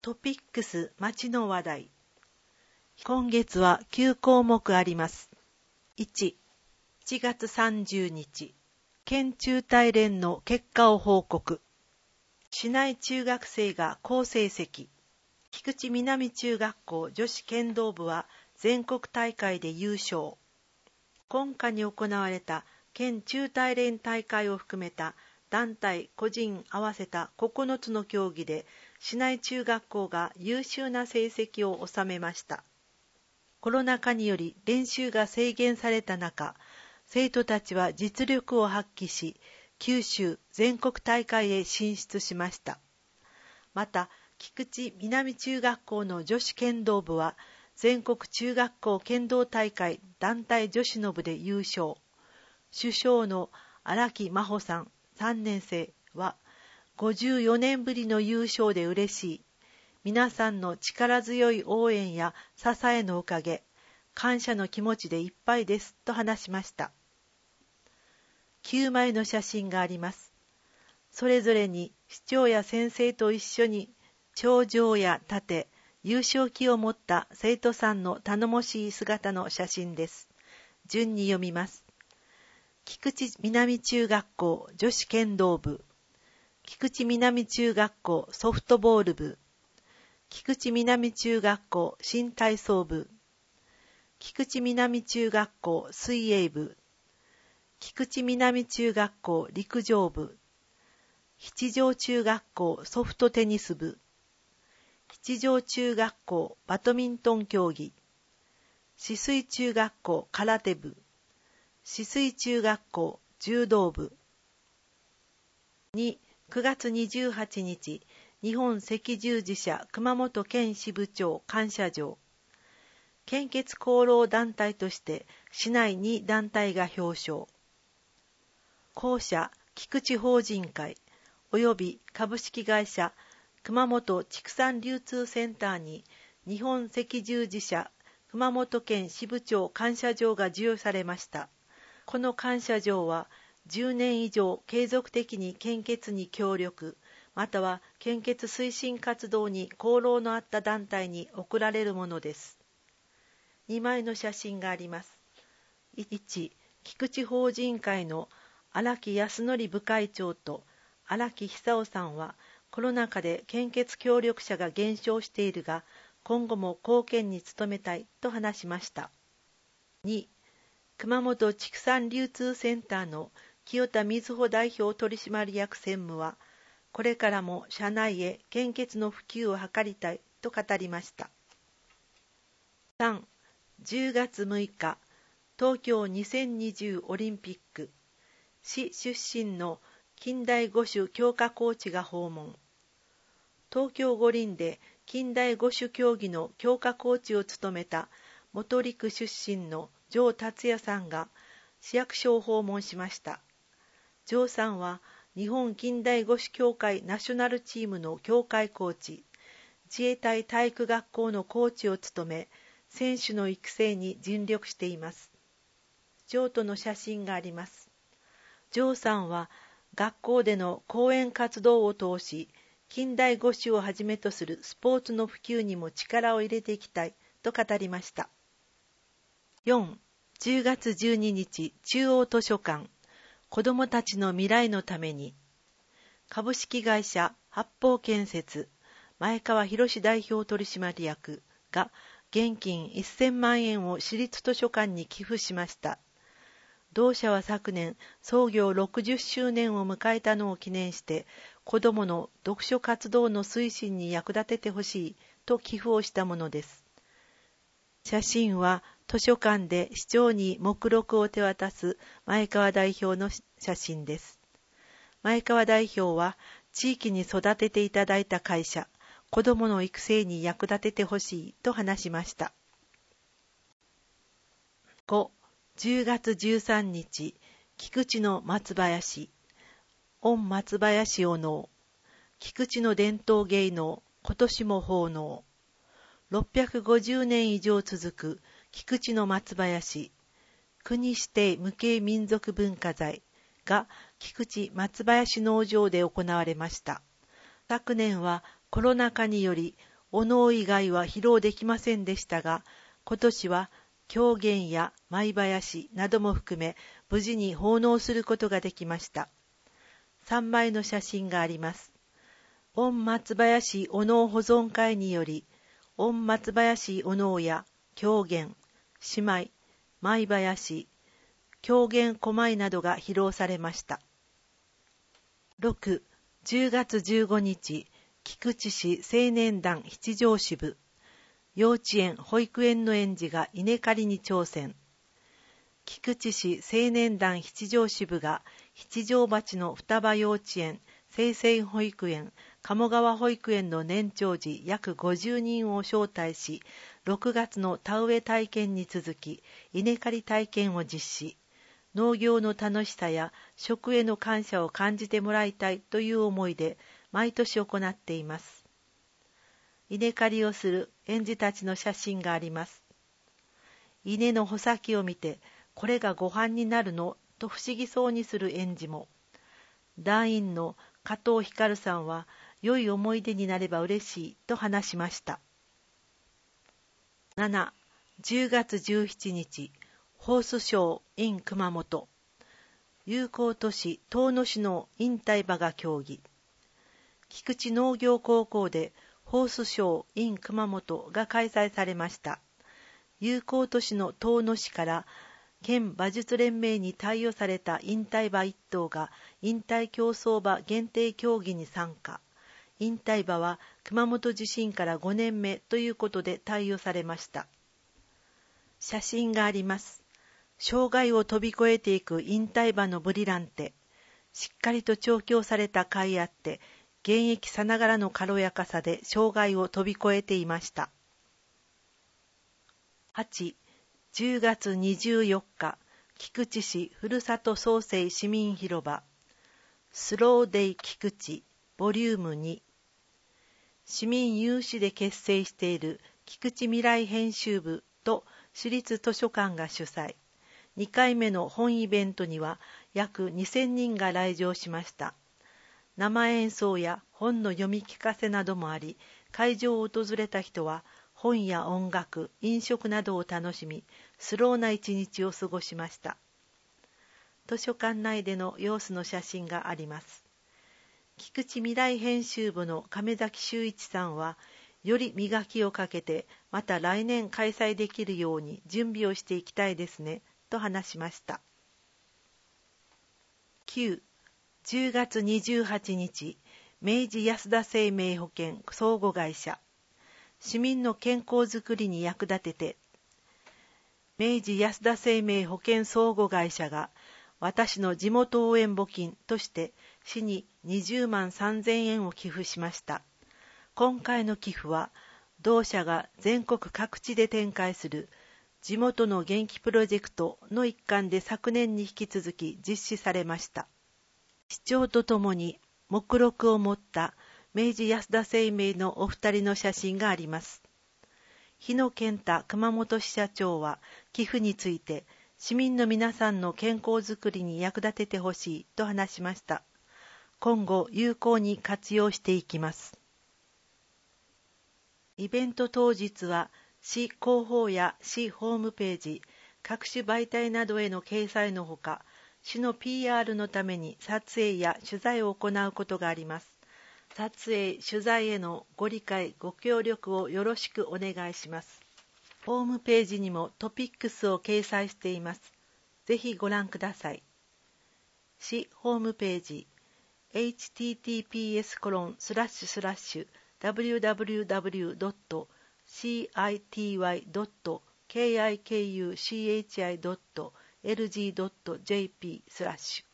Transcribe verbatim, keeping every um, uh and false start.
トピックス町の話題。今月はきゅうこうもくあります。いち、しちがつさんじゅうにち、県中大連の結果を報告。市内中学生が好成績。菊池南中学校女子剣道部は全国大会で優勝。今夏に行われた県中大連大会を含めた団体個人合わせたここのつの競技で市内中学校が優秀な成績を収めました。コロナ禍により練習が制限された中、生徒たちは実力を発揮し、九州全国大会へ進出しました。また、菊池南中学校の女子剣道部は、全国中学校剣道大会団体女子の部で優勝。主将の荒木真帆さんさんねんせいは、ごじゅうよねんぶりの優勝で嬉しい。皆さんの力強い応援や支えのおかげ、感謝の気持ちでいっぱいですと話しました。きゅうまいの写真があります。それぞれに市長や先生と一緒に賞状や盾、優勝旗を持った生徒さんの頼もしい姿の写真です。順に読みます。菊池南中学校女子剣道部、菊池南中学校ソフトボール部、菊池南中学校新体操部、菊池南中学校水泳部、菊池南中学校陸上部、七条中学校ソフトテニス部、七条中学校バドミントン競技、紫水中学校空手部、紫水中学校柔道部。に、くがつにじゅうはちにち、日本赤十字社熊本県支部長感謝状。献血功労団体として市内に団体が表彰。公社菊池法人会及び株式会社熊本畜産流通センターに日本赤十字社熊本県支部長感謝状が授与されました。この感謝状はじゅうねんいじょう継続的に献血に協力、または献血推進活動に功労のあった団体に贈られるものです。にまいの写真があります。いち、菊池法人会の荒木康則部会長と荒木久夫さんは、コロナ禍で献血協力者が減少しているが、今後も貢献に努めたいと話しました。に、熊本畜産流通センターの清田瑞穂代表取締役専務は、これからも社内へ献血の普及を図りたいと語りました。さん、じゅうがつむいか、東京にせんにじゅうオリンピック、市出身の近代五種強化コーチが訪問。東京五輪で近代五種競技の強化コーチを務めた本陸出身の城達也さんが市役所を訪問しました。城さんは日本近代五種協会ナショナルチームの協会コーチ、自衛隊体育学校のコーチを務め、選手の育成に尽力しています。城との写真があります。城さんは学校での講演活動を通し、近代五種をはじめとするスポーツの普及にも力を入れていきたいと語りました。よん、じゅうがつじゅうににち、中央図書館、子どもたちの未来のために、株式会社八方建設、前川博代表取締役が現金せんまんえんを市立図書館に寄付しました。同社は昨年創業ろくじゅっしゅうねんを迎えたのを記念して、子どもの読書活動の推進に役立ててほしいと寄付をしたものです。写真は図書館で市長に目録を手渡す前川代表の写真です。前川代表は地域に育てていただいた会社、子どもの育成に役立ててほしいと話しました。ご、じゅうがつじゅうさんにち、菊池の松林、御松林お能、菊池の伝統芸能、今年も奉納。ろっぴゃくごじゅうねん以上続く菊池の松林、国指定無形民族文化財が菊池松林農場で行われました。昨年はコロナ禍によりお能以外は披露できませんでしたが、今年は狂言や舞囃子なども含め無事に奉納することができました。さんまいの写真があります。御松林お能保存会により、御松林お能や狂言、獅舞、舞囃子、狂言小舞などが披露されました。ろく、じゅうがつじゅうごにち、菊池市青年団七条支部、幼稚園・保育園の園児が稲刈りに挑戦。菊池市青年団七条支部が七条町の双葉幼稚園、清泉保育園、鴨川保育園の年長児約ごじゅうにんを招待し、ろくがつの田植え体験に続き、稲刈り体験を実施。農業の楽しさや食への感謝を感じてもらいたいという思いで毎年行っています。稲刈りをする園児たちの写真があります。稲の穂先を見て、これがご飯になるのと不思議そうにする園児も。団員の加藤光さんは、良い思い出になれば嬉しいと話しました。なな、じゅうがつじゅうしちにち、ホースショー in 熊本。友好都市遠野市の引退馬が競技。菊池農業高校でホースショー in 熊本が開催されました。友好都市の遠野市から県馬術連盟に貸与された引退馬一頭が引退競走馬限定競技に参加。引退馬は熊本地震からごねんめということで貸与されました。写真があります。障害を飛び越えていく引退馬のブリランテ。しっかりと調教された甲斐あって、現役さながらの軽やかさで障害を飛び越えていました。はち、じゅうがつにじゅうよっか、菊池市ふるさと創生市民広場。スローデイ菊池ボリュームに。市民有志で結成している菊池未来編集部と市立図書館が主催。にかいめの本イベントには約にせんにんが来場しました。生演奏や本の読み聞かせなどもあり、会場を訪れた人は本や音楽、飲食などを楽しみ、スローな一日を過ごしました。図書館内での様子の写真があります。菊池未来編集部の亀崎修一さんは、より磨きをかけて、また来年開催できるように準備をしていきたいですね、と話しました。きゅう、じゅうがつにじゅうはちにち、明治安田生命保険相互会社。市民の健康づくりに役立てて。明治安田生命保険相互会社が、私の地元応援募金として市ににじゅうまんさんぜんえんを寄付しました。今回の寄付は、同社が全国各地で展開する地元の元気プロジェクトの一環で昨年に引き続き実施されました。市長とともに目録を持った明治安田生命のお二人の写真があります。日野健太熊本支社長は寄付について市民の皆さんの健康づくりに役立ててほしいと話しました。今後有効に活用していきます。イベント当日は市広報や市ホームページ、各種媒体などへの掲載のほか、市の ピーアール のために撮影や取材を行うことがあります。撮影・取材へのご理解・ご協力をよろしくお願いします。ホームページにもトピックスを掲載しています。ぜひご覧ください。市ホームページ エイチティーティーピーエスコロンスラッシュスラッシュダブリューダブリューダブリュードットシーアイティーワイドットケーアイケーユーシーエイチアイドットエルジードットジェーピー スラッシュ